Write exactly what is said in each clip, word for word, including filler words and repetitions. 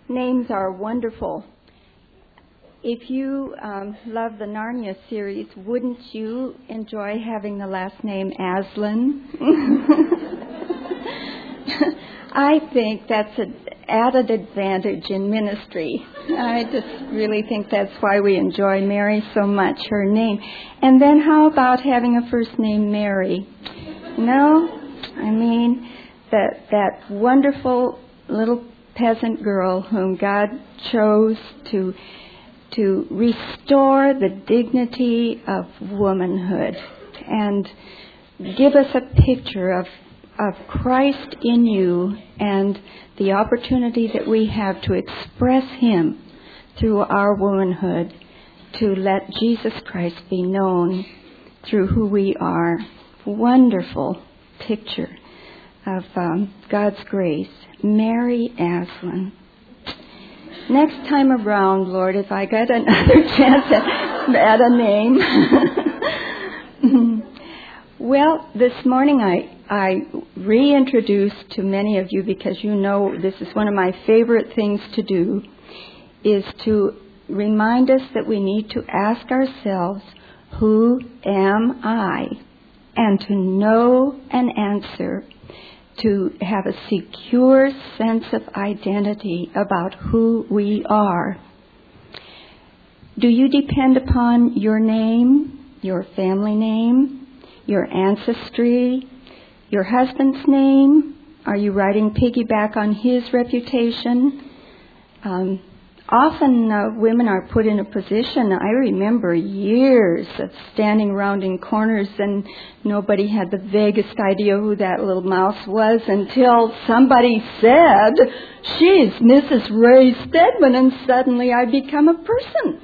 Names are wonderful. If you um, love the Narnia series, wouldn't you enjoy having the last name Aslan? I think that's an added advantage in ministry. I just really think that's why we enjoy Mary so much, her name. And then how about having a first name Mary? No? I mean, that that wonderful little peasant girl whom God chose to to restore the dignity of womanhood and give us a picture of of Christ in you and the opportunity that we have to express Him through our womanhood, to let Jesus Christ be known through who we are. Wonderful picture of um, God's grace. Mary Aslan. Next time around, Lord, if I get another chance at, at a name. Well, this morning I, I reintroduced to many of you, because you know this is one of my favorite things to do, is to remind us that we need to ask ourselves, who am I? And to know an answer, to have a secure sense of identity about who we are. Do you depend upon your name, your family name, your ancestry, your husband's name? Are you riding piggyback on his reputation? Um, often uh, women are put in a position, I remember years of standing around in corners and nobody had the vaguest idea who that little mouse was until somebody said, she's Missus Ray Stedman, and suddenly I become a person.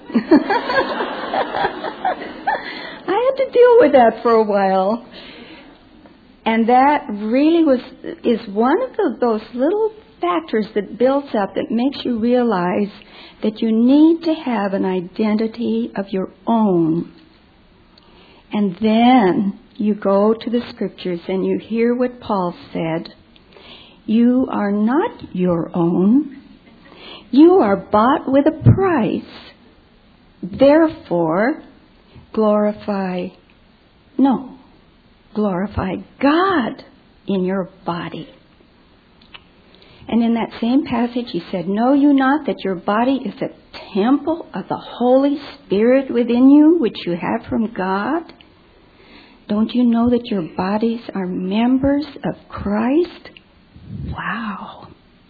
I had to deal with that for a while. And that really was is one of the, those little factors that builds up that makes you realize that you need to have an identity of your own. And then you go to the scriptures and you hear what Paul said. You are not your own. You are bought with a price. Therefore, glorify, no, glorify God in your body. And in that same passage he said, know you not that your body is a temple of the Holy Spirit within you, which you have from God? Don't you know that your bodies are members of Christ? Wow.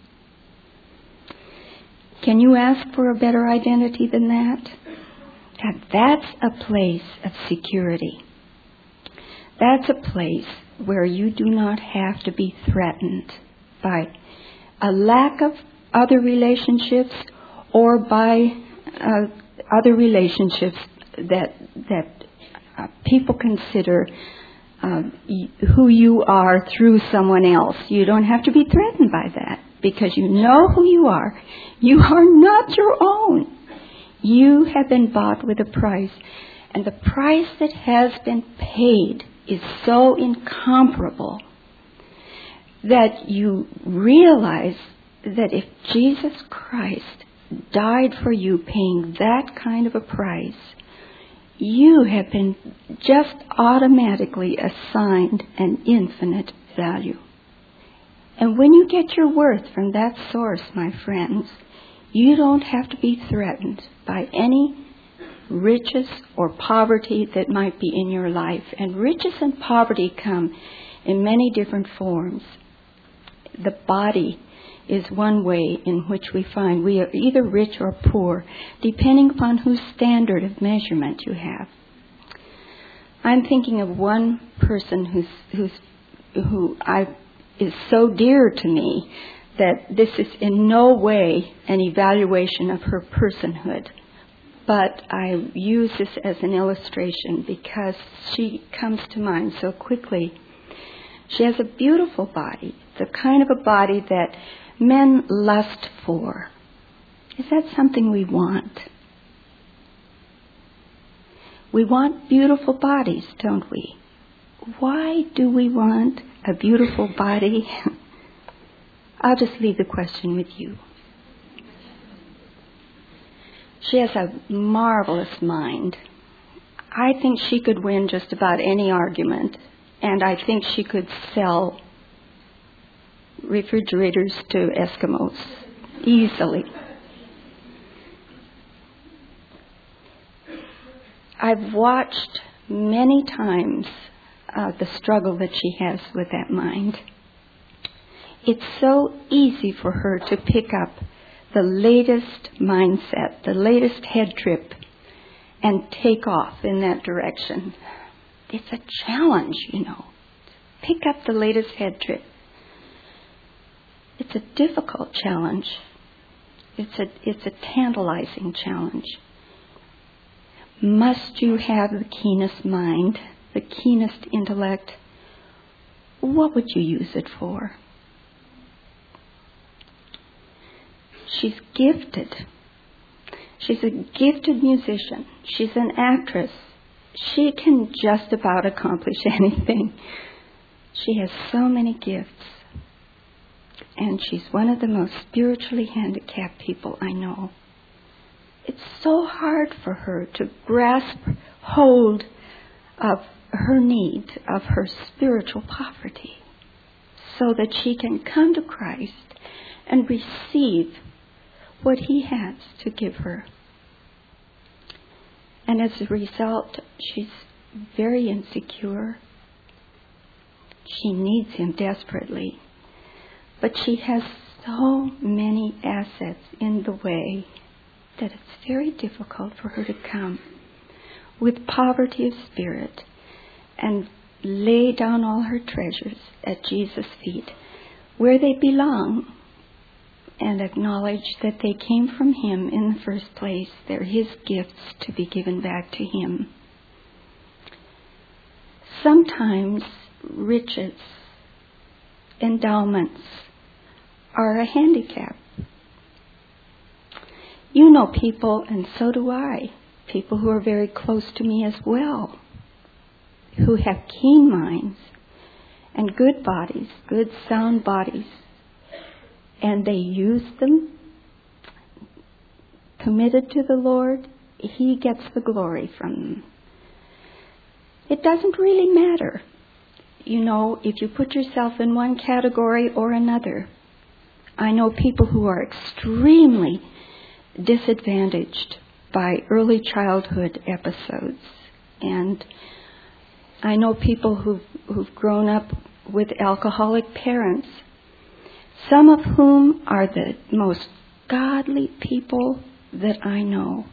Can you ask for a better identity than that? And that's a place of security. That's a place where you do not have to be threatened by a lack of other relationships or by uh, other relationships that that uh, people consider uh, who you are through someone else. You don't have to be threatened by that, because you know who you are. You are not your own. You have been bought with a price, and the price that has been paid is so incomparable that you realize that if Jesus Christ died for you paying that kind of a price, you have been just automatically assigned an infinite value. And when you get your worth from that source, my friends, you don't have to be threatened by any riches or poverty that might be in your life. And riches and poverty come in many different forms. The body is one way in which we find we are either rich or poor, depending upon whose standard of measurement you have. I'm thinking of one person who's, who's, who I, is so dear to me that this is in no way an evaluation of her personhood. But I use this as an illustration because she comes to mind so quickly. She has a beautiful body, the kind of a body that men lust for. Is that something we want? We want beautiful bodies, don't we? Why do we want a beautiful body? I'll just leave the question with you. She has a marvelous mind. I think she could win just about any argument, and I think she could sell refrigerators to Eskimos easily. I've watched many times uh, the struggle that she has with that mind. It's so easy for her to pick up the latest mindset, the latest head trip, and take off in that direction. It's a challenge, you know. Pick up the latest head trip. It's a difficult challenge. It's a, it's a tantalizing challenge. Must you have the keenest mind, the keenest intellect? What would you use it for? She's gifted. She's a gifted musician. She's an actress. She can just about accomplish anything. She has so many gifts. And she's one of the most spiritually handicapped people I know. It's so hard for her to grasp hold of her need, of her spiritual poverty, so that she can come to Christ and receive what He has to give her. And as a result, she's very insecure. She needs Him desperately. But she has so many assets in the way that it's very difficult for her to come with poverty of spirit and lay down all her treasures at Jesus' feet, where they belong, and acknowledge that they came from Him in the first place. They're His gifts to be given back to Him. Sometimes riches, endowments, are a handicap. You know people, and so do I, people who are very close to me as well, who have keen minds and good bodies, good sound bodies, and they use them, committed to the Lord. He gets the glory from them. It doesn't really matter, you know, if you put yourself in one category or another. I know people who are extremely disadvantaged by early childhood episodes, and I know people who've, who've grown up with alcoholic parents, some of whom are the most godly people that I know.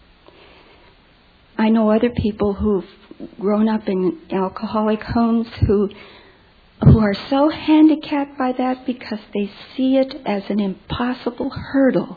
I know other people who've grown up in alcoholic homes who who are so handicapped by that because they see it as an impossible hurdle.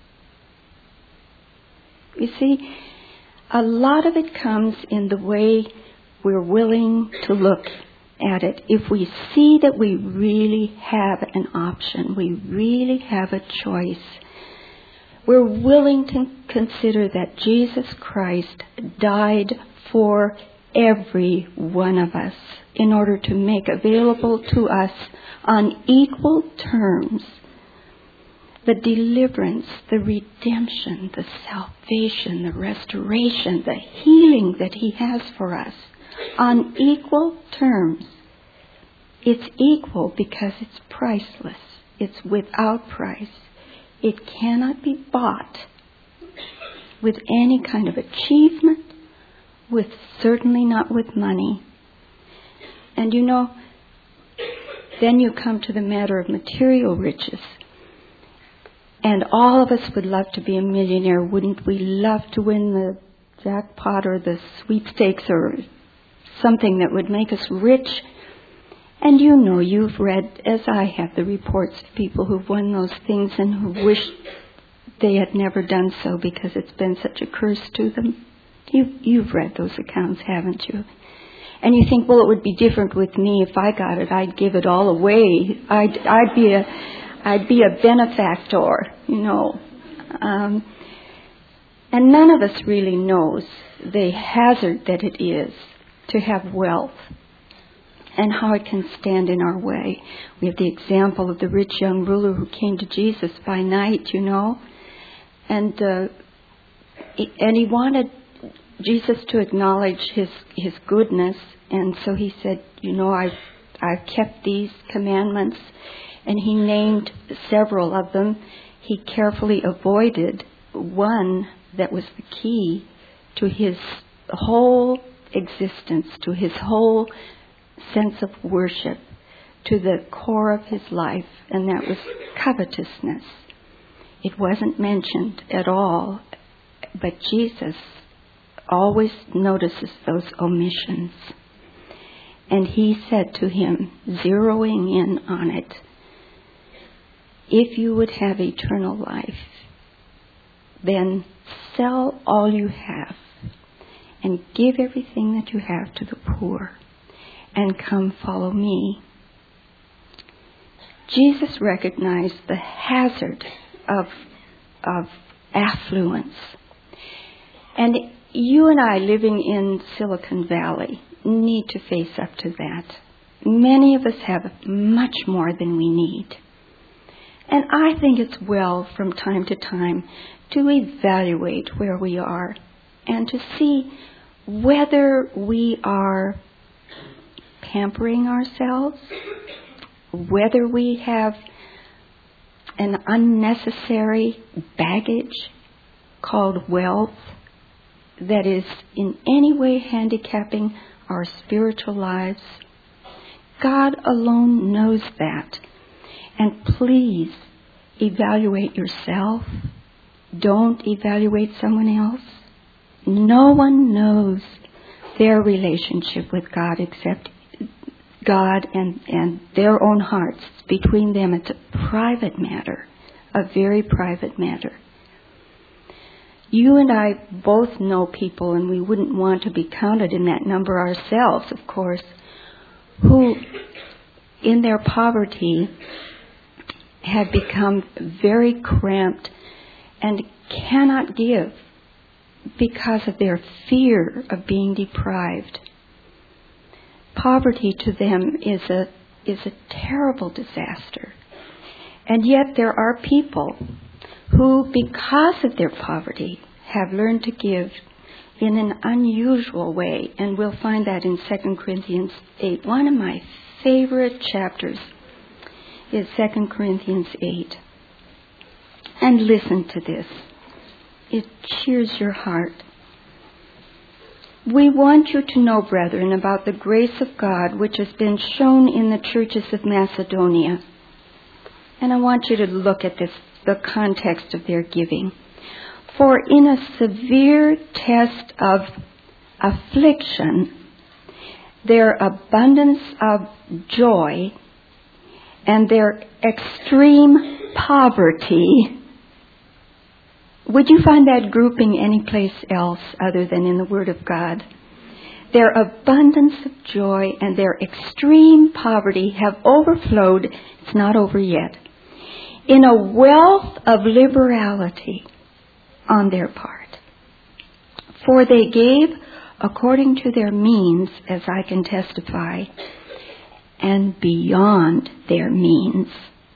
You see, a lot of it comes in the way we're willing to look at it. If we see that we really have an option, we really have a choice, we're willing to consider that Jesus Christ died for every one of us in order to make available to us on equal terms the deliverance, the redemption, the salvation, the restoration, the healing that He has for us on equal terms. It's equal because it's priceless. It's without price. It cannot be bought with any kind of achievement, with certainly not with money. And you know, then you come to the matter of material riches. And all of us would love to be a millionaire. Wouldn't we love to win the jackpot or the sweepstakes or something that would make us rich? And you know, you've read, as I have, the reports of people who've won those things and who wish they had never done so because it's been such a curse to them. You, you've read those accounts, haven't you? And you think, well, it would be different with me if I got it. I'd give it all away. I'd, I'd be a, I'd be a benefactor, you know. Um, and none of us really knows the hazard that it is to have wealth and how it can stand in our way. We have the example of the rich young ruler who came to Jesus by night, you know, and uh, and he wanted Jesus to acknowledge his, his goodness. And so he said, you know, I've, I've kept these commandments. And he named several of them. He carefully avoided one that was the key to his whole existence, to his whole sense of worship, to the core of his life, and that was covetousness. It wasn't mentioned at all, but Jesus always notices those omissions. And he said to him, zeroing in on it, if you would have eternal life, then sell all you have and give everything that you have to the poor and come follow me. Jesus recognized the hazard of, of affluence. And you and I, living in Silicon Valley, need to face up to that. Many of us have much more than we need. And I think it's well from time to time to evaluate where we are and to see whether we are pampering ourselves, whether we have an unnecessary baggage called wealth that is in any way handicapping our spiritual lives. God alone knows that. And please evaluate yourself. Don't evaluate someone else. No one knows their relationship with God except God and, and their own hearts. Between them, it's a private matter, a very private matter. You and I both know people, and we wouldn't want to be counted in that number ourselves, of course, who in their poverty have become very cramped and cannot give because of their fear of being deprived. Poverty to them is a is a terrible disaster. And yet there are people who, because of their poverty, have learned to give in an unusual way. And we'll find that in Second Corinthians eight. One of my favorite chapters is Second Corinthians eight. And listen to this. It cheers your heart. We want you to know, brethren, about the grace of God which has been shown in the churches of Macedonia. And I want you to look at this, the context of their giving. For in a severe test of affliction, their abundance of joy and their extreme poverty. Would you find that grouping anyplace else other than in the Word of God? Their abundance of joy and their extreme poverty have overflowed, it's not over yet, in a wealth of liberality on their part. For they gave according to their means, as I can testify, and beyond their means,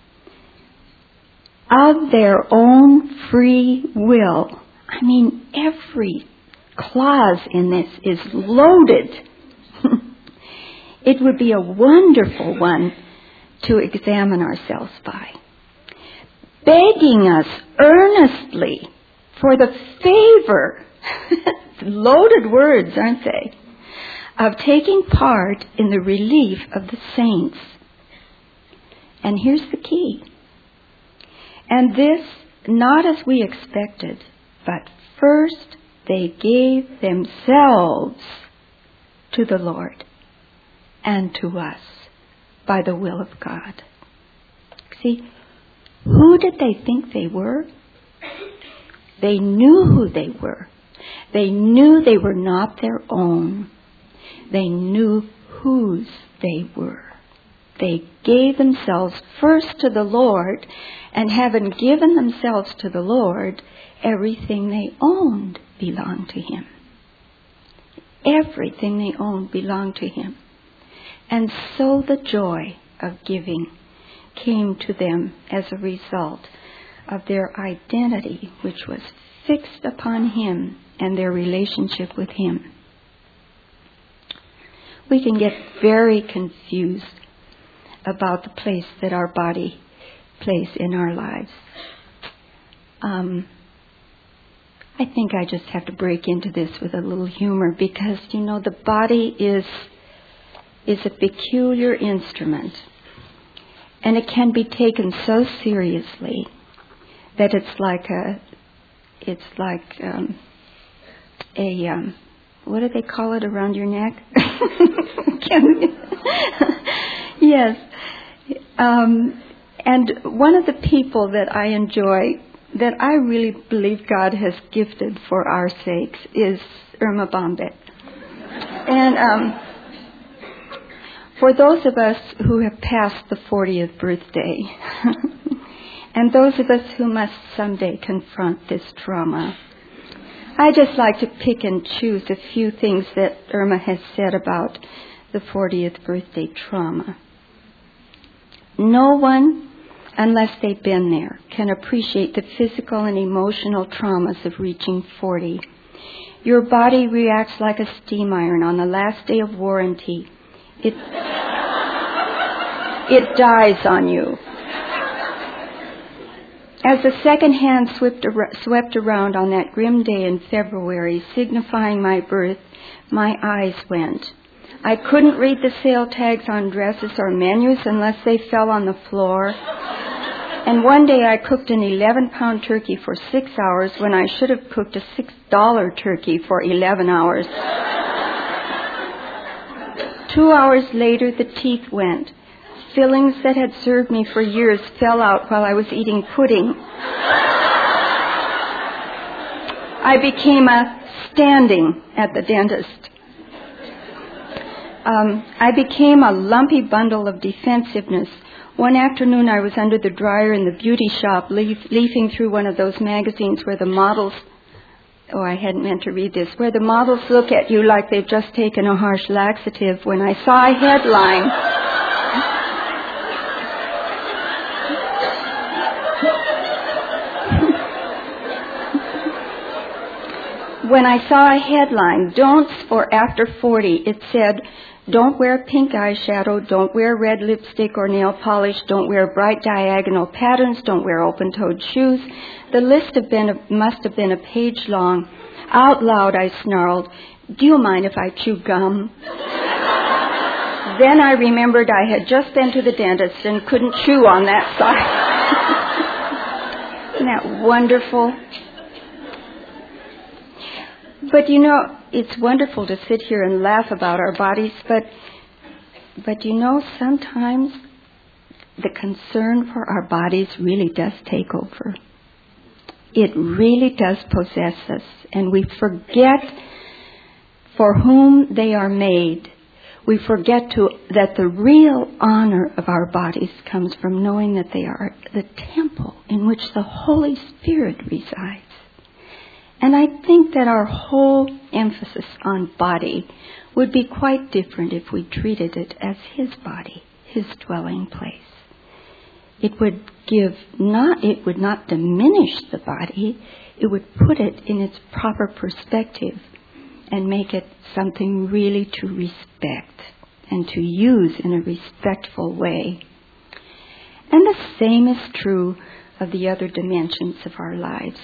of their own free will. I mean, every clause in this is loaded. It would be a wonderful one to examine ourselves by. Begging us earnestly for the favor, loaded words, aren't they, of taking part in the relief of the saints. And here's the key. And this, not as we expected, but first they gave themselves to the Lord and to us by the will of God. See, who did they think they were? They knew who they were. They knew they were not their own. They knew whose they were. They gave themselves first to the Lord, and having given themselves to the Lord, everything they owned belonged to Him. Everything they owned belonged to Him. And so the joy of giving came to them as a result of their identity, which was fixed upon Him and their relationship with Him. We can get very confused about the place that our body plays in our lives. Um, I think I just have to break into this with a little humor because, you know, the body is is a peculiar instrument, and it can be taken so seriously that it's like a it's like um, a um, what do they call it around your neck? Yes. Um, and one of the people that I enjoy, that I really believe God has gifted for our sakes, is Irma Bombeck. And um, for those of us who have passed the fortieth birthday, and those of us who must someday confront this trauma, I just like to pick and choose a few things that Irma has said about the fortieth birthday trauma. No one, unless they've been there, can appreciate the physical and emotional traumas of reaching forty. Your body reacts like a steam iron on the last day of warranty. It, it dies on you. As the second hand swept, ar- swept around on that grim day in February, signifying my birth, my eyes went. I couldn't read the sale tags on dresses or menus unless they fell on the floor. And one day I cooked an eleven-pound turkey for six hours when I should have cooked a six dollar turkey for eleven hours. Two hours later, the teeth went. Fillings that had served me for years fell out while I was eating pudding. I became a standing at the dentist. Um, I became a lumpy bundle of defensiveness. One afternoon I was under the dryer in the beauty shop, leaf, leafing through one of those magazines where the models, oh, I hadn't meant to read this, where the models look at you like they've just taken a harsh laxative, when I saw a headline. When I saw a headline, Don'ts for After forty, it said, don't wear pink eyeshadow, don't wear red lipstick or nail polish, don't wear bright diagonal patterns, don't wear open-toed shoes. The list have been a, must have been a page long. Out loud, I snarled, do you mind if I chew gum? Then I remembered I had just been to the dentist and couldn't chew on that side. Isn't that wonderful? But, you know, it's wonderful to sit here and laugh about our bodies, but, but you know, sometimes the concern for our bodies really does take over. It really does possess us, and we forget for whom they are made. We forget to, that the real honor of our bodies comes from knowing that they are the temple in which the Holy Spirit resides. And I think that our whole emphasis on body would be quite different if we treated it as His body, His dwelling place. It would give not, it would not diminish the body, it would put it in its proper perspective and make it something really to respect and to use in a respectful way. And the same is true of the other dimensions of our lives.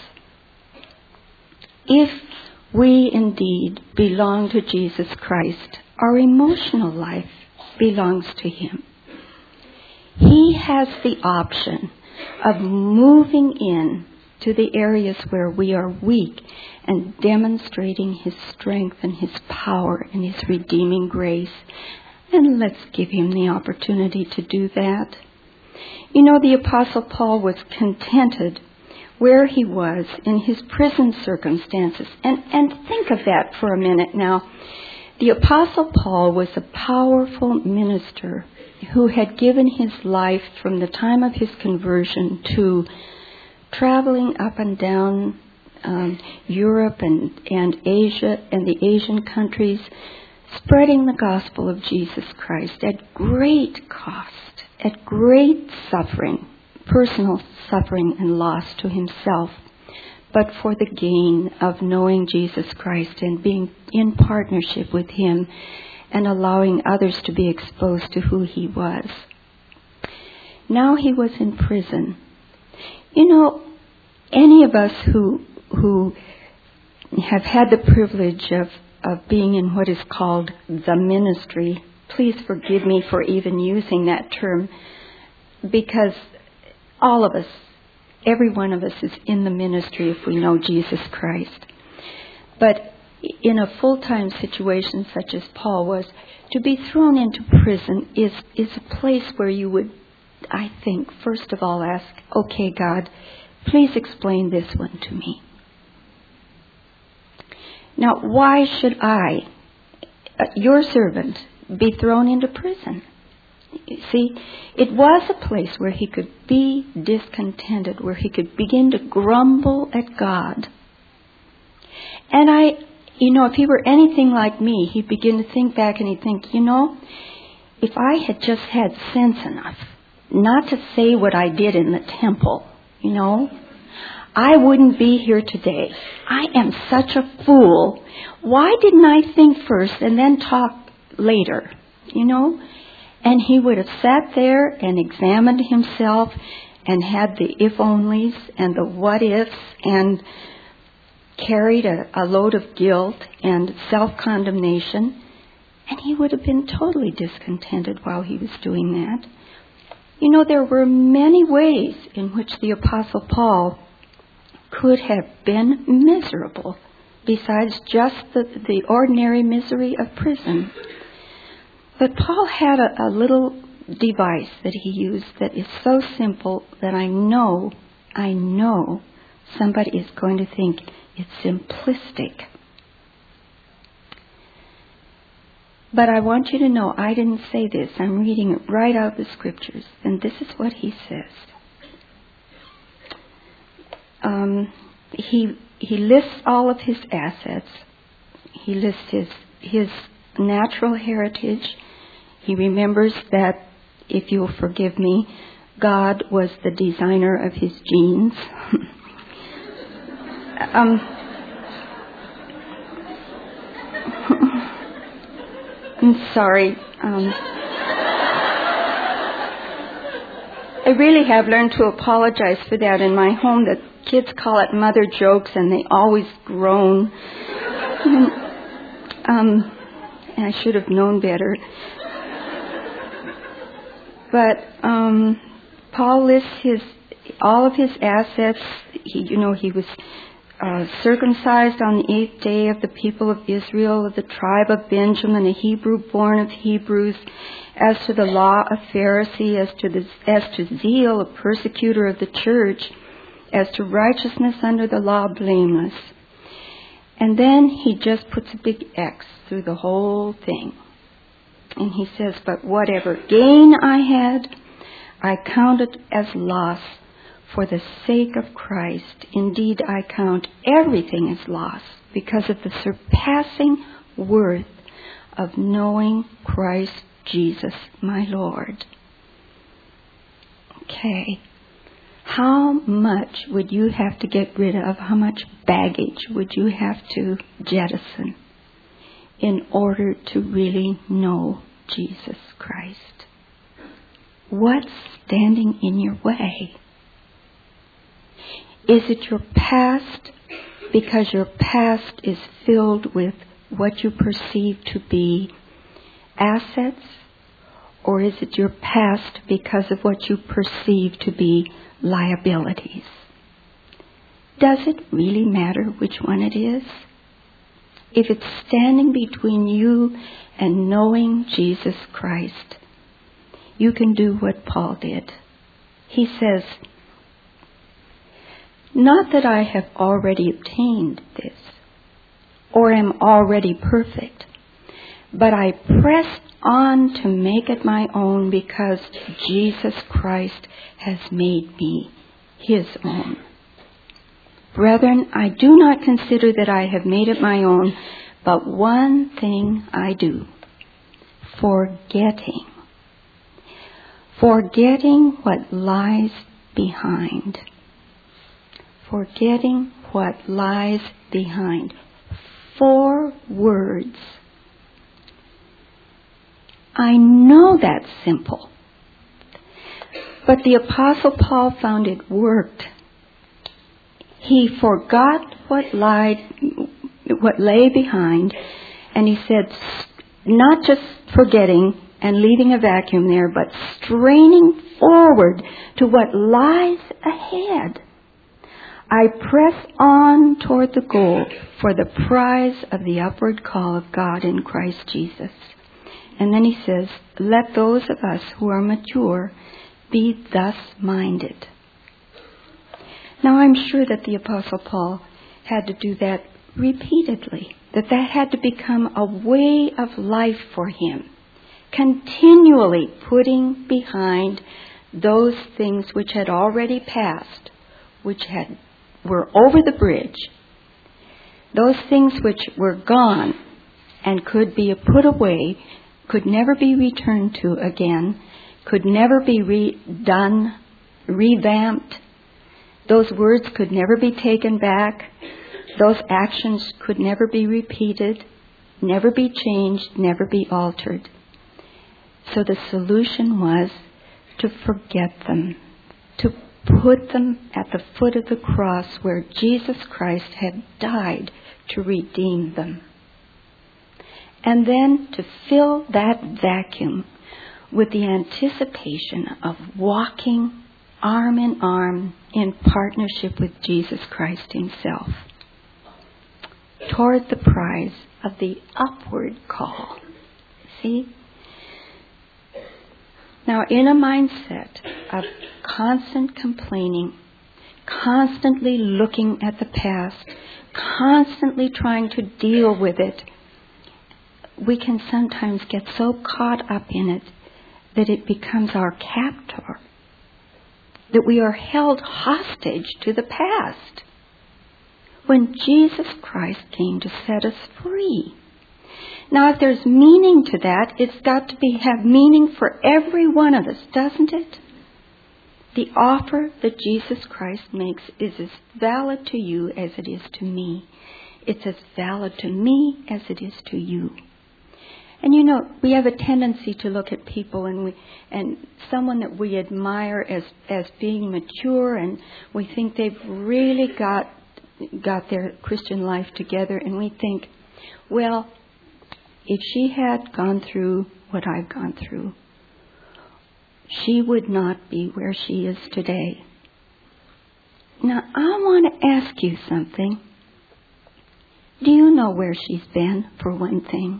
If we indeed belong to Jesus Christ, our emotional life belongs to Him. He has the option of moving in to the areas where we are weak and demonstrating His strength and His power and His redeeming grace. And let's give Him the opportunity to do that. You know, the Apostle Paul was contented where he was in his prison circumstances. And, and think of that for a minute now. The Apostle Paul was a powerful minister who had given his life from the time of his conversion to traveling up and down um, Europe and, and Asia and the Asian countries, spreading the gospel of Jesus Christ at great cost, at great suffering personal suffering and loss to himself, but for the gain of knowing Jesus Christ and being in partnership with him and allowing others to be exposed to who he was. Now he was in prison. You know, any of us who who have had the privilege of, of being in what is called the ministry, please forgive me for even using that term, because all of us, every one of us is in the ministry if we know Jesus Christ. But in a full-time situation such as Paul was, to be thrown into prison is, is a place where you would, I think, first of all ask, okay, God, please explain this one to me. Now, why should I, your servant, be thrown into prison? See, it was a place where he could be discontented, where he could begin to grumble at God. And I, you know, if he were anything like me, he'd begin to think back and he'd think, you know, if I had just had sense enough not to say what I did in the temple, you know, I wouldn't be here today. I am such a fool. Why didn't I think first and then talk later, you know? And he would have sat there and examined himself and had the if-onlys and the what-ifs and carried a, a load of guilt and self-condemnation. And he would have been totally discontented while he was doing that. You know, there were many ways in which the Apostle Paul could have been miserable besides just the, the ordinary misery of prison. But Paul had a, a little device that he used that is so simple that I know, I know somebody is going to think it's simplistic. But I want you to know I didn't say this. I'm reading it right out of the scriptures. And this is what he says. Um, he he lists all of his assets. He lists his his natural heritage. He remembers that, if you'll forgive me, God was the designer of his genes. um, I'm sorry. Um, I really have learned to apologize for that in my home. The kids call it mother jokes, and they always groan. And, um, and I should have known better. But um, Paul lists his all of his assets. He, you know, he was uh, circumcised on the eighth day of the people of Israel, of the tribe of Benjamin, a Hebrew born of Hebrews. As to the law, a Pharisee. As to the as to zeal, a persecutor of the church. As to righteousness under the law, blameless. And then he just puts a big X through the whole thing. And he says, but whatever gain I had, I count it as loss for the sake of Christ. Indeed, I count everything as loss because of the surpassing worth of knowing Christ Jesus, my Lord. Okay. How much would you have to get rid of? How much baggage would you have to jettison in order to really know Jesus Christ? What's standing in your way? Is it your past? Because your past is filled with what you perceive to be assets? Or is it your past because of what you perceive to be liabilities? Does it really matter which one it is? If it's standing between you and knowing Jesus Christ, you can do what Paul did. He says, not that I have already obtained this, or am already perfect, but I press on to make it my own because Jesus Christ has made me his own. Brethren, I do not consider that I have made it my own, but one thing I do, forgetting. Forgetting what lies behind. Forgetting what lies behind. Four words. I know that's simple. But the Apostle Paul found it worked. He forgot what lied, what lay behind, and he said, not just forgetting and leaving a vacuum there, but straining forward to what lies ahead. I press on toward the goal for the prize of the upward call of God in Christ Jesus. And then he says, let those of us who are mature be thus minded. Now I'm sure that the Apostle Paul had to do that repeatedly, that that had to become a way of life for him, continually putting behind those things which had already passed, which had were over the bridge, those things which were gone and could be put away, could never be returned to again, could never be redone, revamped. Those words could never be taken back. Those actions could never be repeated, never be changed, never be altered. So the solution was to forget them, to put them at the foot of the cross where Jesus Christ had died to redeem them. And then to fill that vacuum with the anticipation of walking arm in arm in partnership with Jesus Christ himself toward the prize of the upward call. See? Now, in a mindset of constant complaining, constantly looking at the past, constantly trying to deal with it, we can sometimes get so caught up in it that it becomes our captor, that we are held hostage to the past, when Jesus Christ came to set us free. Now, if there's meaning to that, it's got to be have meaning for every one of us, doesn't it? The offer that Jesus Christ makes is as valid to you as it is to me. It's as valid to me as it is to you. And you know, we have a tendency to look at people and we and someone that we admire as as being mature, and we think they've really got got their Christian life together, and we think, well, if she had gone through what I've gone through, she would not be where she is today. Now, I want to ask you something. Do you know where she's been, for one thing?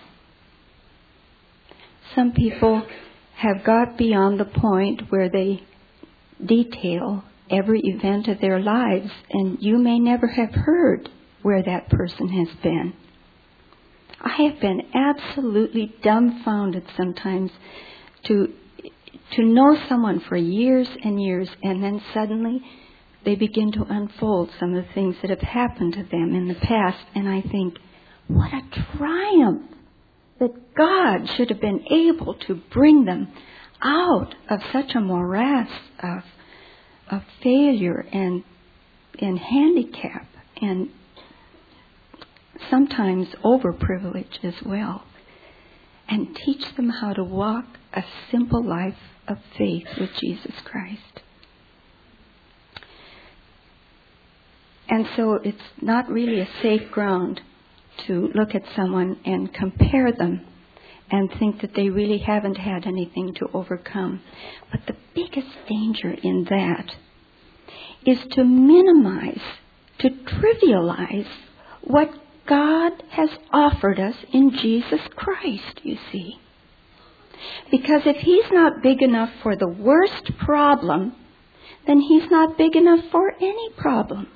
Some people have got beyond the point where they detail every event of their lives, and you may never have heard where that person has been. I have been absolutely dumbfounded sometimes to to know someone for years and years, and then suddenly they begin to unfold some of the things that have happened to them in the past, and I think, what a triumph that God should have been able to bring them out of such a morass of of failure and and handicap and sometimes overprivilege as well, and teach them how to walk a simple life of faith with Jesus Christ. And so it's not really a safe ground to look at someone and compare them and think that they really haven't had anything to overcome. But the biggest danger in that is to minimize, to trivialize what God has offered us in Jesus Christ, you see. Because if He's not big enough for the worst problem, then He's not big enough for any problem.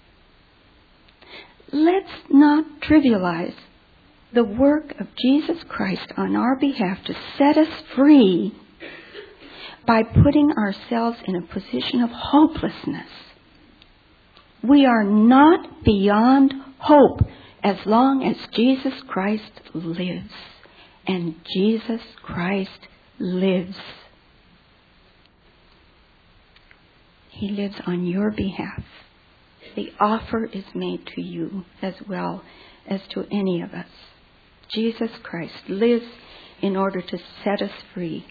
Let's not trivialize the work of Jesus Christ on our behalf to set us free by putting ourselves in a position of hopelessness. We are not beyond hope as long as Jesus Christ lives. And Jesus Christ lives. He lives on your behalf. The offer is made to you as well as to any of us. Jesus Christ lives in order to set us free.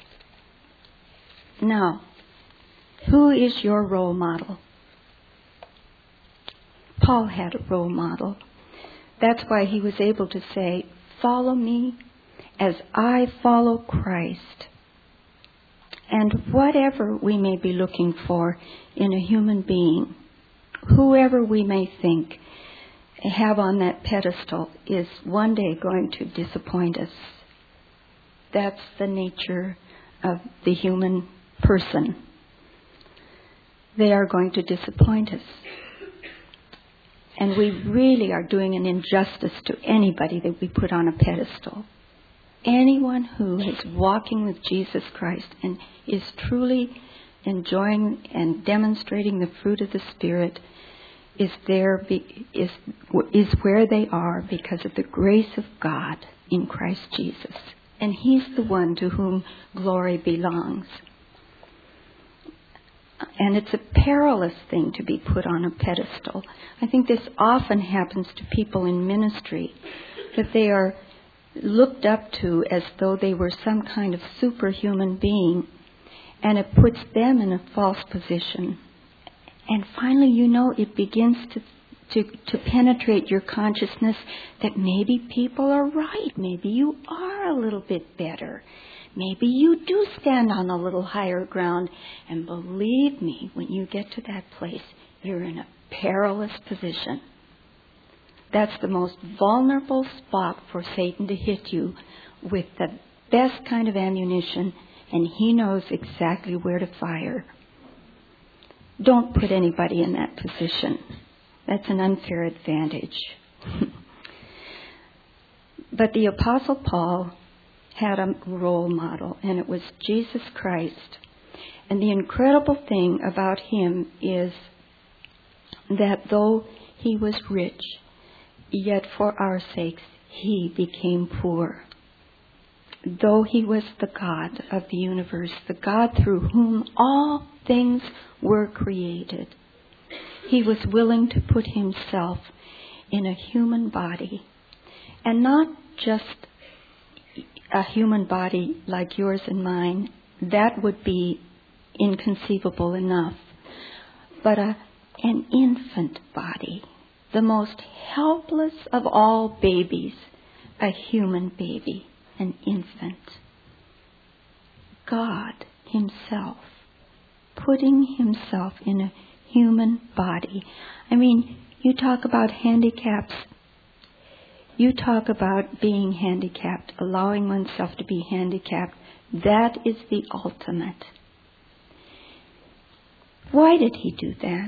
Now, who is your role model? Paul had a role model. That's why he was able to say, "Follow me as I follow Christ." And whatever we may be looking for in a human being, whoever we may think have on that pedestal is one day going to disappoint us. That's the nature of the human person. They are going to disappoint us. And we really are doing an injustice to anybody that we put on a pedestal. Anyone who is walking with Jesus Christ and is truly enjoying and demonstrating the fruit of the Spirit is there be, is is where they are because of the grace of God in Christ Jesus. And He's the one to whom glory belongs. And it's a perilous thing to be put on a pedestal. I think this often happens to people in ministry, that they are looked up to as though they were some kind of superhuman being, and it puts them in a false position. And finally, you know, it begins to, to, to penetrate your consciousness that maybe people are right. Maybe you are a little bit better. Maybe you do stand on a little higher ground. And believe me, when you get to that place, you're in a perilous position. That's the most vulnerable spot for Satan to hit you with the best kind of ammunition, and he knows exactly where to fire. Don't put anybody in that position. That's an unfair advantage. But the Apostle Paul had a role model, and it was Jesus Christ. And the incredible thing about him is that though he was rich, yet for our sakes he became poor. Though he was the God of the universe, the God through whom all things were created, he was willing to put himself in a human body. And not just a human body like yours and mine, that would be inconceivable enough, but a, an infant body, the most helpless of all babies, a human baby, an infant. God himself, putting himself in a human body. I mean, you talk about handicaps. You talk about being handicapped, allowing oneself to be handicapped. That is the ultimate. Why did he do that?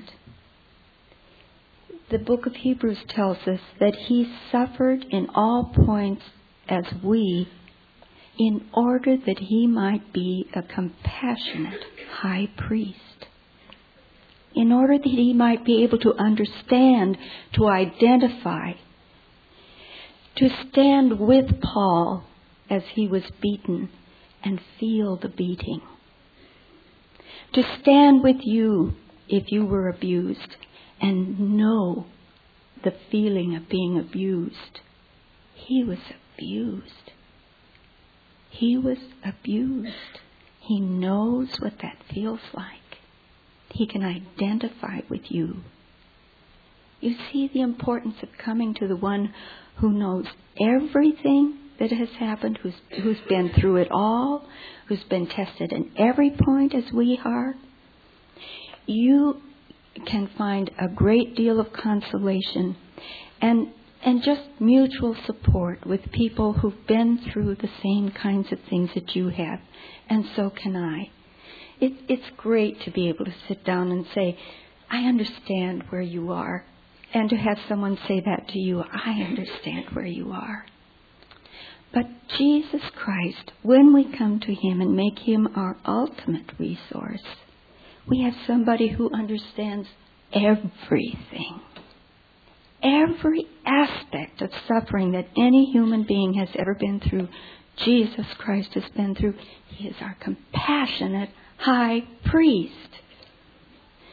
The book of Hebrews tells us that he suffered in all points as we, in order that he might be a compassionate high priest. In order that he might be able to understand, to identify, to stand with Paul as he was beaten and feel the beating. To stand with you if you were abused and know the feeling of being abused. He was abused. He was abused. He knows what that feels like. He can identify with you. You see the importance of coming to the one who knows everything that has happened, who's, who's been through it all, who's been tested in every point as we are. You can find a great deal of consolation and and just mutual support with people who've been through the same kinds of things that you have, and so can I. It, it's great to be able to sit down and say, I understand where you are. And to have someone say that to you, I understand where you are. But Jesus Christ, when we come to him and make him our ultimate resource, we have somebody who understands everything. Every aspect of suffering that any human being has ever been through, Jesus Christ has been through. He is our compassionate high priest.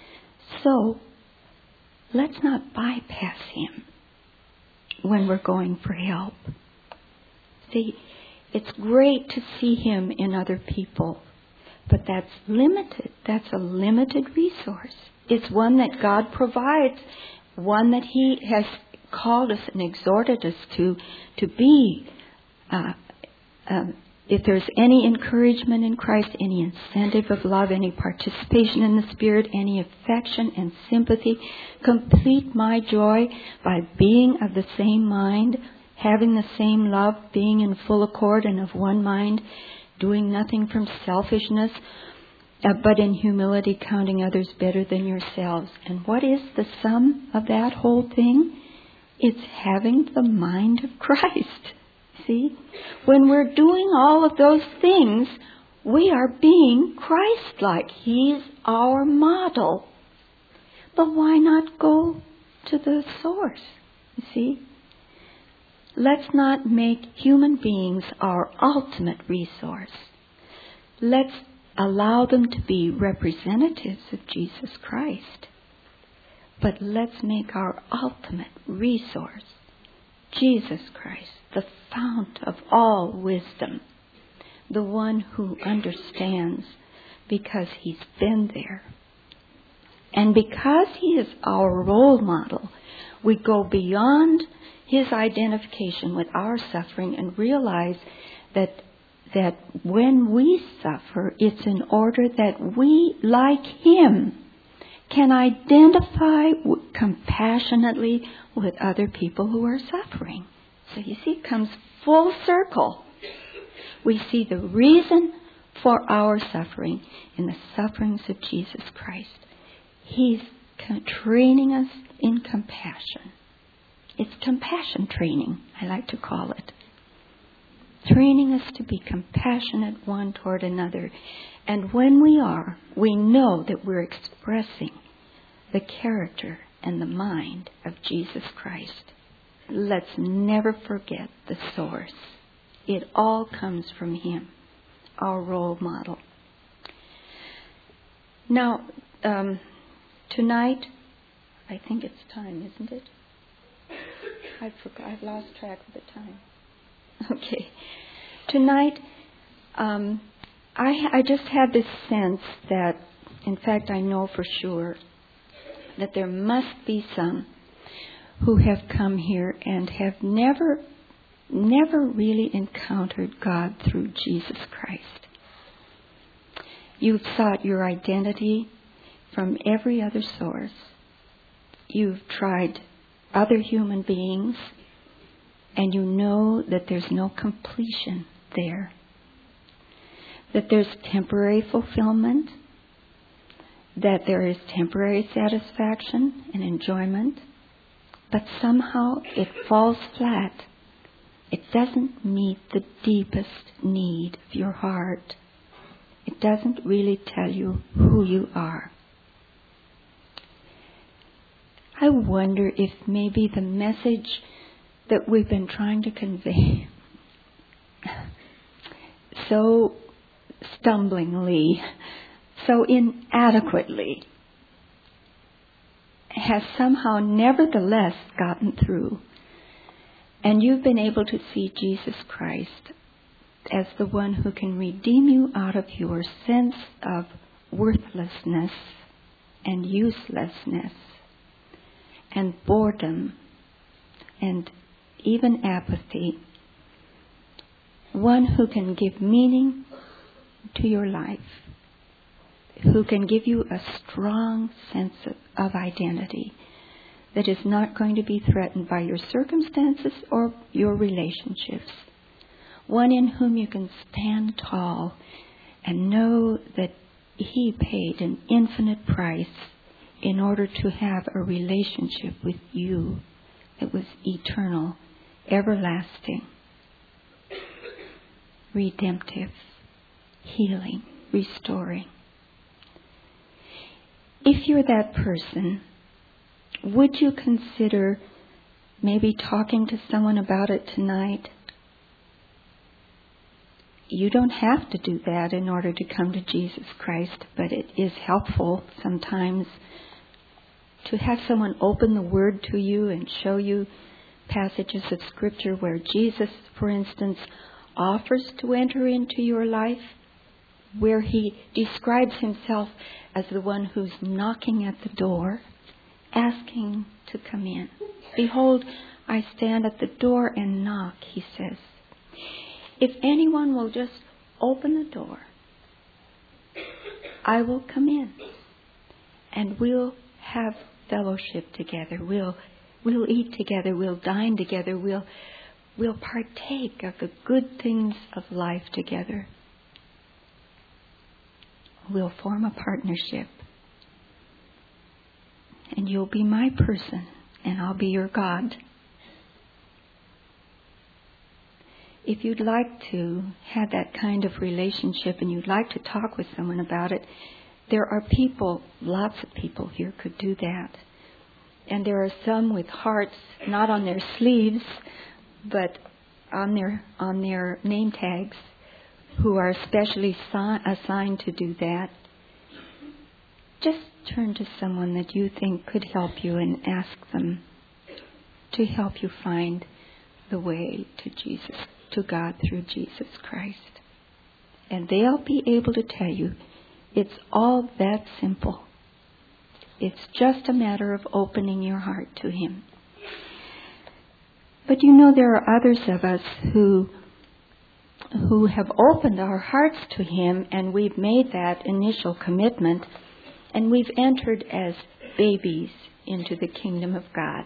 so, let's not bypass Him when we're going for help. See, it's great to see Him in other people, but that's limited. That's a limited resource. It's one that God provides, one that He has called us and exhorted us to, to be. Uh, um, if there's any encouragement in Christ, any incentive of love, any participation in the Spirit, any affection and sympathy, complete my joy by being of the same mind, having the same love, being in full accord and of one mind, doing nothing from selfishness, uh, but in humility counting others better than yourselves. And what is the sum of that whole thing? It's having the mind of Christ. See? When we're doing all of those things, we are being Christ-like. He's our model. But why not go to the source? You see? Let's not make human beings our ultimate resource. Let's allow them to be representatives of Jesus Christ. But let's make our ultimate resource Jesus Christ, the fount of all wisdom, the one who understands because He's been there. And because He is our role model, we go beyond His identification with our suffering and realize that that when we suffer, it's in order that we, like Him, can identify compassionately with other people who are suffering. So you see, it comes full circle. We see the reason for our suffering in the sufferings of Jesus Christ. He's training us in compassion. It's compassion training, I like to call it. Training us to be compassionate one toward another. And when we are, we know that we're expressing the character and the mind of Jesus Christ. Let's never forget the source. It all comes from Him, our role model. Now, um, tonight, I think it's time, isn't it? I forgot. I've lost track of the time. Okay. Tonight, um, I, I just have this sense that, in fact, I know for sure that there must be some who have come here and have never, never really encountered God through Jesus Christ. You've sought your identity from every other source. You've tried other human beings, and you know that there's no completion there. That there's temporary fulfillment, that there is temporary satisfaction and enjoyment, but somehow it falls flat. It doesn't meet the deepest need of your heart. It doesn't really tell you who you are. I wonder if maybe the message that we've been trying to convey so stumblingly, so inadequately, has somehow nevertheless gotten through. And you've been able to see Jesus Christ as the one who can redeem you out of your sense of worthlessness and uselessness and boredom and even apathy. One who can give meaning to your life, who can give you a strong sense of, of identity that is not going to be threatened by your circumstances or your relationships. One in whom you can stand tall and know that He paid an infinite price in order to have a relationship with you that was eternal, everlasting, redemptive, healing, restoring. If you're that person, would you consider maybe talking to someone about it tonight? You don't have to do that in order to come to Jesus Christ, but it is helpful sometimes to have someone open the Word to you and show you passages of Scripture where Jesus, for instance, offers to enter into your life, where He describes Himself as the one who's knocking at the door, asking to come in. Behold, I stand at the door and knock, He says. If anyone will just open the door, I will come in and we'll have fellowship together. We'll we'll eat together. We'll dine together. We'll we'll partake of the good things of life together. We'll form a partnership. And you'll be my person, and I'll be your God. If you'd like to have that kind of relationship and you'd like to talk with someone about it, there are people, lots of people here could do that. And there are some with hearts not on their sleeves, but on their on their name tags, who are specially si- assigned to do that. Just turn to someone that you think could help you and ask them to help you find the way to Jesus, to God through Jesus Christ. And they'll be able to tell you it's all that simple. It's just a matter of opening your heart to Him. But you know, there are others of us who who have opened our hearts to Him, and we've made that initial commitment, and we've entered as babies into the kingdom of God.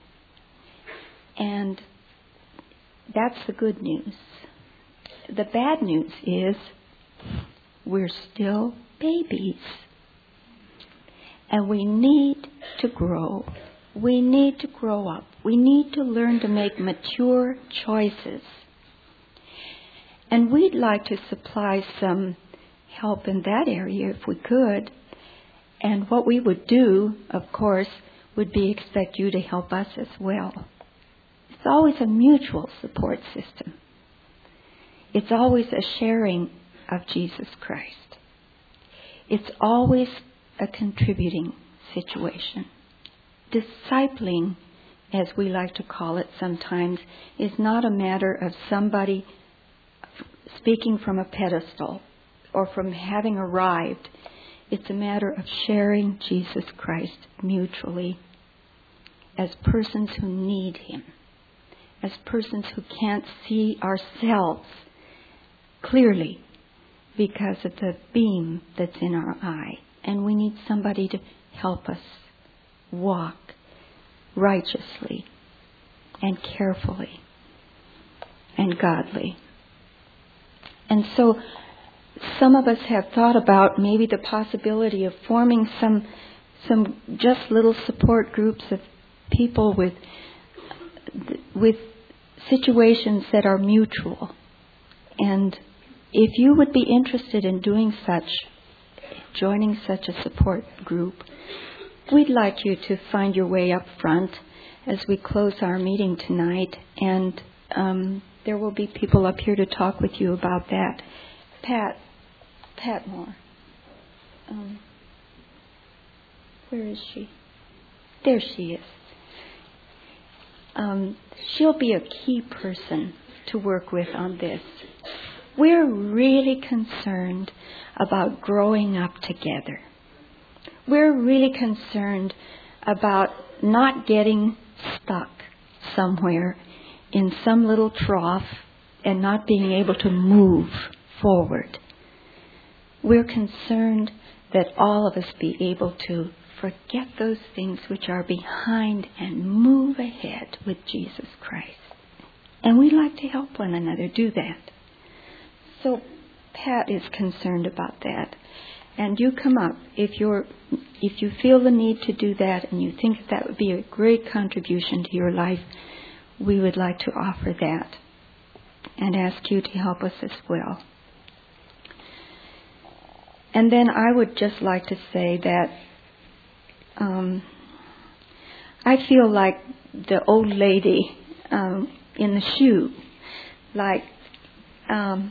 And that's the good news. The bad news is we're still babies. And we need to grow. We need to grow up. We need to learn to make mature choices. And we'd like to supply some help in that area if we could. And what we would do, of course, would be expect you to help us as well. It's always a mutual support system. It's always a sharing of Jesus Christ. It's always a contributing situation. Discipling, as we like to call it sometimes, is not a matter of somebody speaking from a pedestal or from having arrived. It's a matter of sharing Jesus Christ mutually as persons who need Him, as persons who can't see ourselves clearly because of the beam that's in our eye. And we need somebody to help us walk righteously and carefully and godly. And so some of us have thought about maybe the possibility of forming some some just little support groups of people with with situations that are mutual. And if you would be interested in doing such, joining such a support group, we'd like you to find your way up front as we close our meeting tonight, and um, there will be people up here to talk with you about that. Pat, Pat Moore. Um, where is she? There she is. Um, she'll be a key person to work with on this. We're really concerned about growing up together. We're really concerned about not getting stuck somewhere in some little trough and not being able to move forward. We're concerned that all of us be able to forget those things which are behind and move ahead with Jesus Christ. And we'd like to help one another do that. So Pat is concerned about that. And you come up if you're if you feel the need to do that and you think that would be a great contribution to your life, we would like to offer that and ask you to help us as well. And then I would just like to say that um, I feel like the old lady um, in the shoe, like um,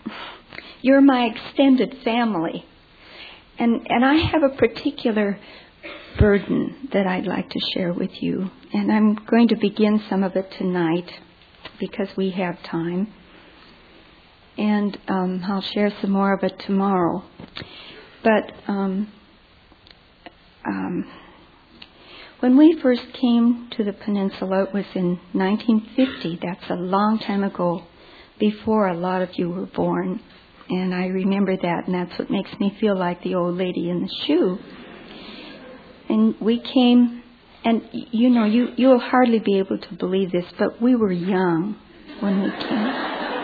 you're my extended family. And and I have a particular burden that I'd like to share with you. And I'm going to begin some of it tonight because we have time. And um, I'll share some more of it tomorrow. But um, um, when we first came to the peninsula, it was in nineteen fifty. That's a long time ago, before a lot of you were born. And I remember that, and that's what makes me feel like the old lady in the shoe. And we came, and you know, you, you'll hardly be able to believe this, but we were young when we came.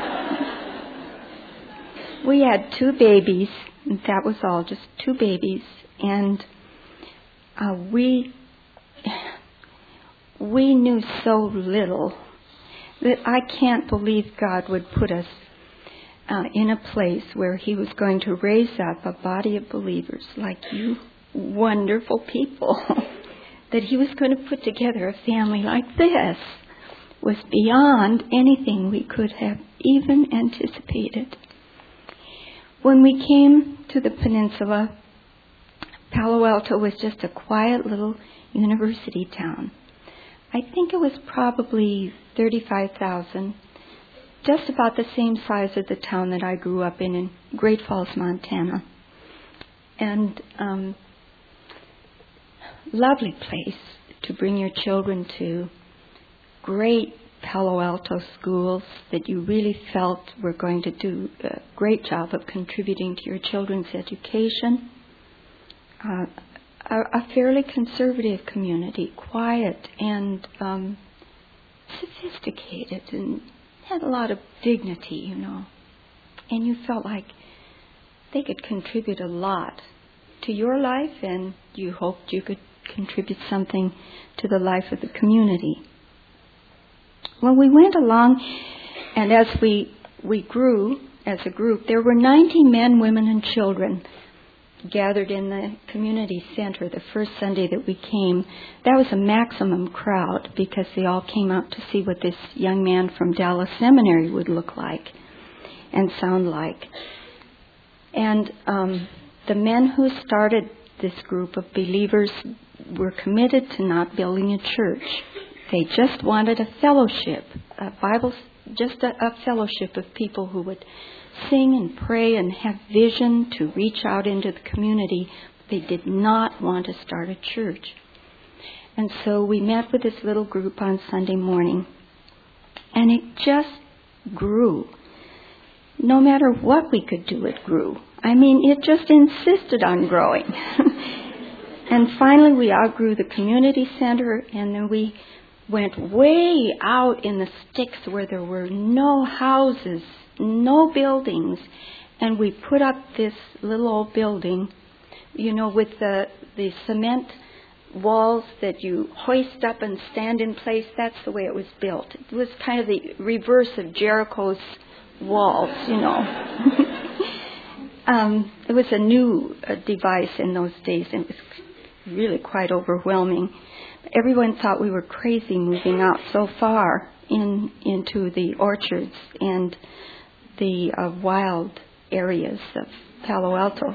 We had two babies, and that was all, just two babies. And uh, we we knew so little that I can't believe God would put us uh, in a place where He was going to raise up a body of believers like you, wonderful people, that He was going to put together a family like this was beyond anything we could have even anticipated. When we came to the peninsula, Palo Alto was just a quiet little university town. I think it was probably thirty-five thousand, just about the same size as the town that I grew up in, in Great Falls, Montana. And um, lovely place to bring your children to. Great Palo Alto schools that you really felt were going to do a great job of contributing to your children's education. Uh, a, a fairly conservative community, quiet and um, sophisticated, and had a lot of dignity, you know. And you felt like they could contribute a lot to your life, and you hoped you could contribute something to the life of the community. When we went along, and as we we grew as a group, there were ninety men, women, and children gathered in the community center the first Sunday that we came. That was a maximum crowd because they all came out to see what this young man from Dallas Seminary would look like and sound like. And um, the men who started this group of believers were committed to not building a church. They just wanted a fellowship, a Bible, just a, a fellowship of people who would sing and pray and have vision to reach out into the community. They did not want to start a church. And so we met with this little group on Sunday morning, and it just grew. No matter what we could do, it grew. I mean, it just insisted on growing. And finally, we outgrew the community center, and then we went way out in the sticks where there were no houses, no buildings, and we put up this little old building, you know, with the the cement walls that you hoist up and stand in place. That's the way it was built. It was kind of the reverse of Jericho's walls, you know. um, it was a new uh, device in those days, and it was really quite overwhelming. Everyone thought we were crazy moving out so far in into the orchards and the uh, wild areas of Palo Alto.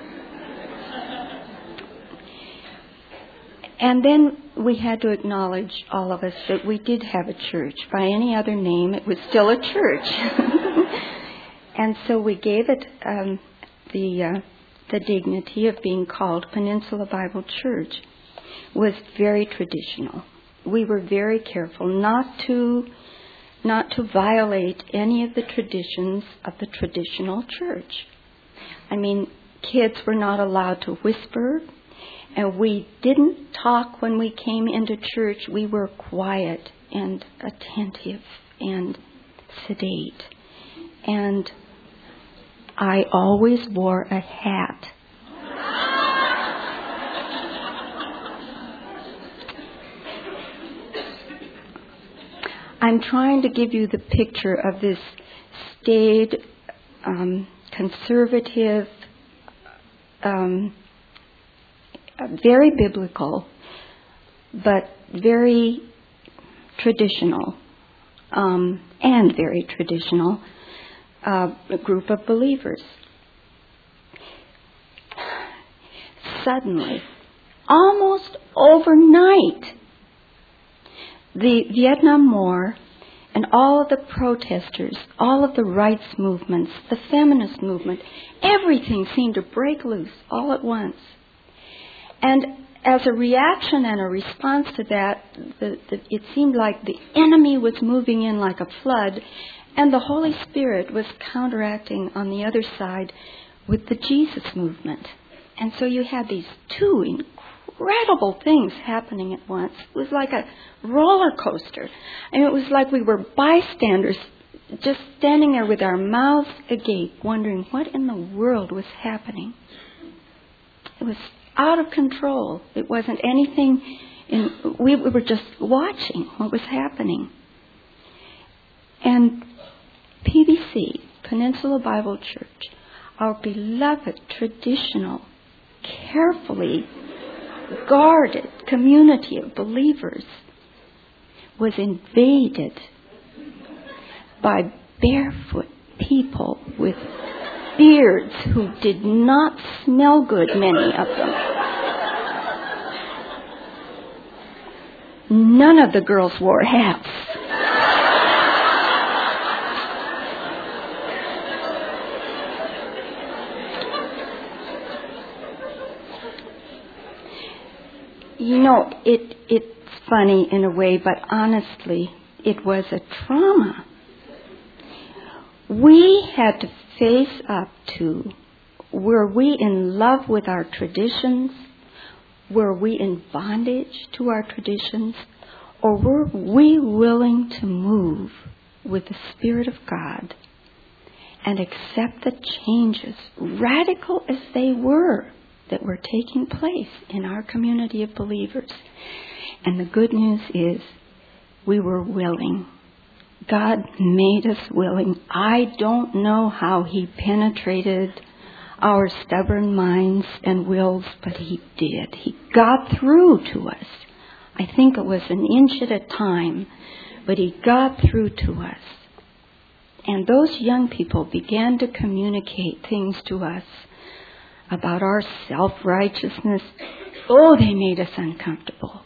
And then we had to acknowledge, all of us, that we did have a church. By any other name, it was still a church. And so we gave it um, the uh, the dignity of being called Peninsula Bible Church. Was very traditional. We were very careful not to not to violate any of the traditions of the traditional church. I mean, kids were not allowed to whisper, and we didn't talk when we came into church. We were quiet and attentive and sedate. And I always wore a hat. I'm trying to give you the picture of this staid, um, conservative, um, very biblical, but very traditional, um, and very traditional uh, group of believers. Suddenly, almost overnight, the Vietnam War and all of the protesters, all of the rights movements, the feminist movement, everything seemed to break loose all at once. And as a reaction and a response to that, the, the, it seemed like the enemy was moving in like a flood, and the Holy Spirit was counteracting on the other side with the Jesus movement. And so you had these two incredible things happening at once. It was like a roller coaster. And it was like we were bystanders just standing there with our mouths agape, wondering what in the world was happening. It was out of control. It wasn't anything in, we, we were just watching what was happening. And P B C, Peninsula Bible Church, our beloved, traditional, carefully guarded community of believers, was invaded by barefoot people with beards who did not smell good, many of them. None of the girls wore hats. You know, it it's funny in a way, but honestly, it was a trauma. We had to face up to, were we in love with our traditions? Were we in bondage to our traditions? Or were we willing to move with the Spirit of God and accept the changes, radical as they were, that were taking place in our community of believers? And the good news is we were willing. God made us willing. I don't know how He penetrated our stubborn minds and wills, but He did. He got through to us. I think it was an inch at a time, but He got through to us. And those young people began to communicate things to us about our self-righteousness. Oh, they made us uncomfortable.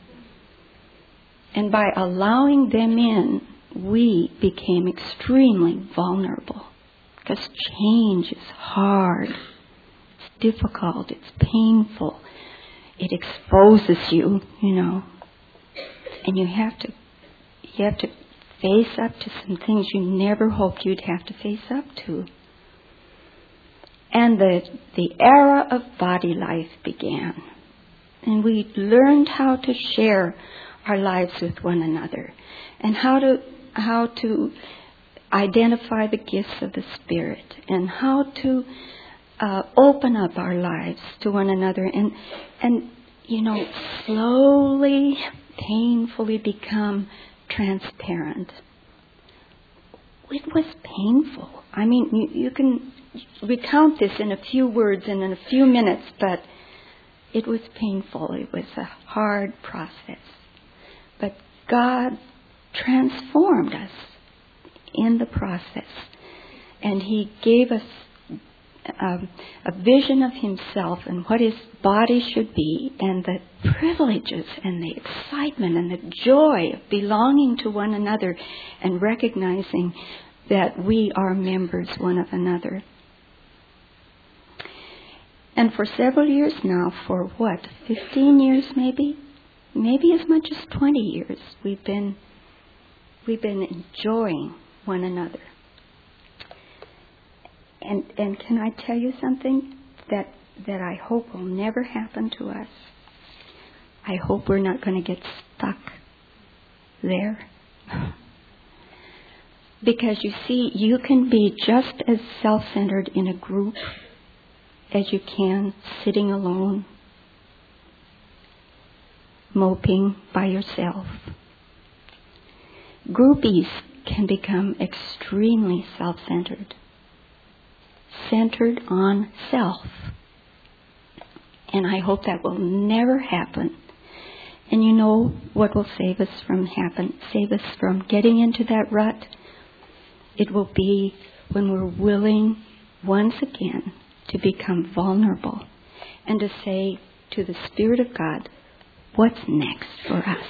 And by allowing them in, we became extremely vulnerable. Because change is hard. It's difficult. It's painful. It exposes you, you know. And you have to, you have to face up to some things you never hoped you'd have to face up to. And the the era of body life began. And we learned how to share our lives with one another. And how to how to identify the gifts of the Spirit. And how to uh, open up our lives to one another. And, and, you know, slowly, painfully become transparent. It was painful. I mean, you, you can recount this in a few words and in a few minutes, but it was painful. It was a hard process. But God transformed us in the process. And He gave us a, a vision of Himself and what His body should be, and the privileges and the excitement and the joy of belonging to one another and recognizing that we are members one of another. And for several years now, for what, fifteen years maybe? Maybe as much as twenty years, we've been we've been enjoying one another. And and can I tell you something that that I hope will never happen to us? I hope we're not going to get stuck there. Because you see, you can be just as self-centered in a group as you can sitting alone, moping by yourself. Groupies can become extremely self-centered, centered on self. And I hope that will never happen. And you know what will save us from happen, save us from getting into that rut? It will be when we're willing once again to become vulnerable and to say, to the Spirit of God what's next for us.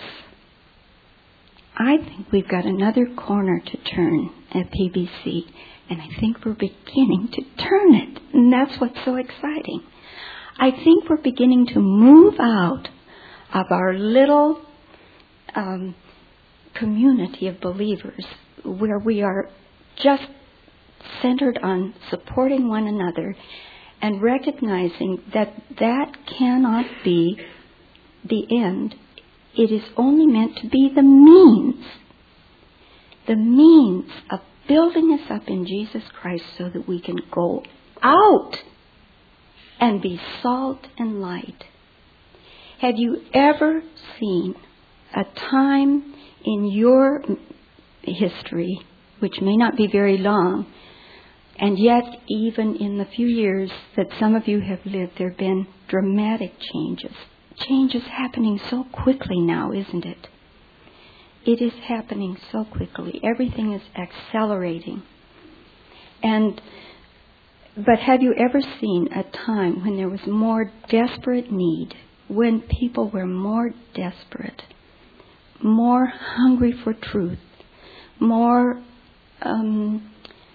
I think we've got another corner to turn at P B C, and I think we're beginning to turn it, and that's what's so exciting. I think we're beginning to move out of our little um, community of believers where we are just centered on supporting one another and recognizing that that cannot be the end. It is only meant to be the means, the means of building us up in Jesus Christ so that we can go out and be salt and light. Have you ever seen a time in your history, which may not be very long, and yet even in the few years that some of you have lived, there have been dramatic changes. Change is happening so quickly now, isn't it? It is happening so quickly. Everything is accelerating. And but have you ever seen a time when there was more desperate need, when people were more desperate, more hungry for truth, more um,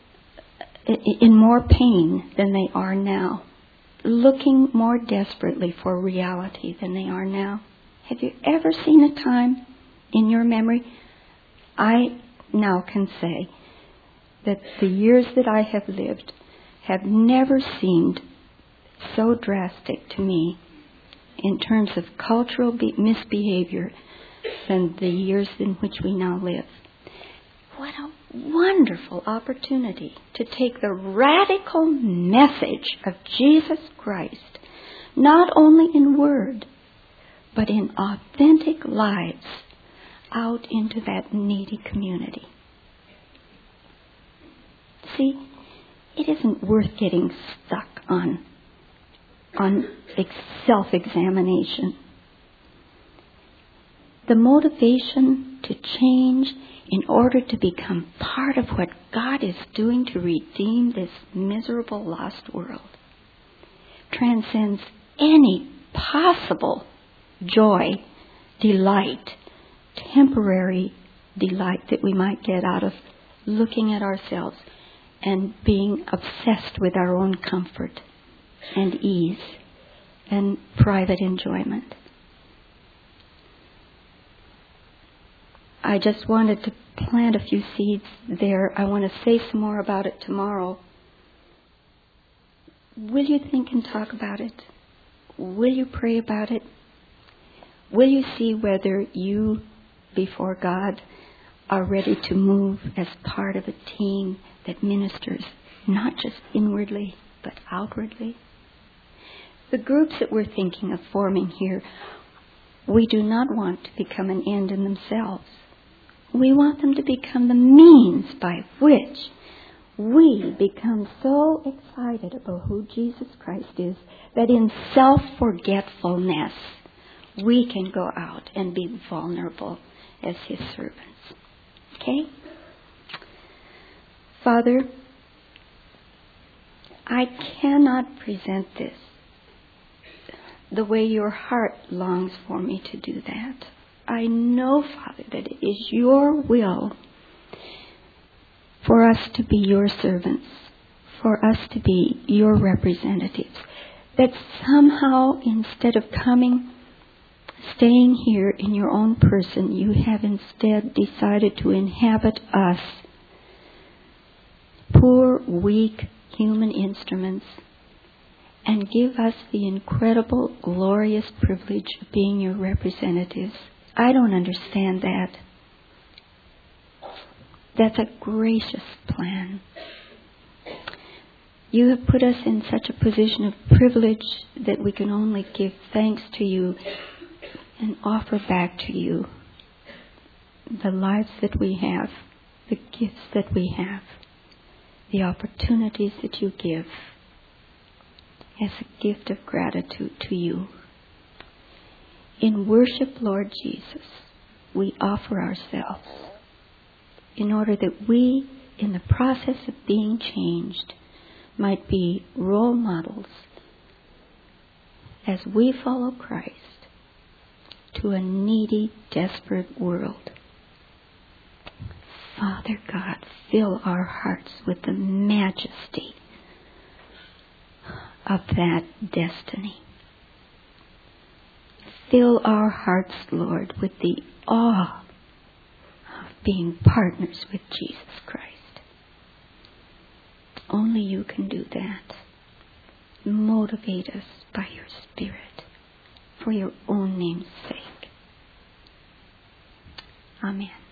in more pain than they are now, looking more desperately for reality than they are now? Have you ever seen a time in your memory? I now can say that the years that I have lived have never seemed so drastic to me in terms of cultural be- misbehavior than the years in which we now live. What a wonderful opportunity to take the radical message of Jesus Christ, not only in word, but in authentic lives, out into that needy community. See, it isn't worth getting stuck on, on self-examination. The motivation to change in order to become part of what God is doing to redeem this miserable lost world transcends any possible joy, delight, temporary delight that we might get out of looking at ourselves and being obsessed with our own comfort and ease and private enjoyment. I just wanted to plant a few seeds there. I want to say some more about it tomorrow. Will you think and talk about it? Will you pray about it? Will you see whether you, before God, are ready to move as part of a team that ministers not just inwardly, but outwardly? The groups that we're thinking of forming here, we do not want to become an end in themselves. We want them to become the means by which we become so excited about who Jesus Christ is that in self-forgetfulness we can go out and be vulnerable as His servants. Okay? Father, I cannot present this the way your heart longs for me to do that. I know, Father, that it is your will for us to be your servants, for us to be your representatives, that somehow instead of coming, staying here in your own person, you have instead decided to inhabit us, poor, weak human instruments, and give us the incredible, glorious privilege of being your representatives. I don't understand that. That's a gracious plan. You have put us in such a position of privilege that we can only give thanks to you and offer back to you the lives that we have, the gifts that we have, the opportunities that you give as a gift of gratitude to you. In worship, Lord Jesus, we offer ourselves in order that we, in the process of being changed, might be role models as we follow Christ to a needy, desperate world. Father God, fill our hearts with the majesty of that destiny. Fill our hearts, Lord, with the awe of being partners with Jesus Christ. Only you can do that. Motivate us by your Spirit for your own name's sake. Amen.